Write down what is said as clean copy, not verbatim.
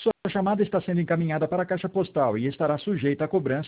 Sua chamada está sendo encaminhada para a caixa postal e estará sujeita a cobrança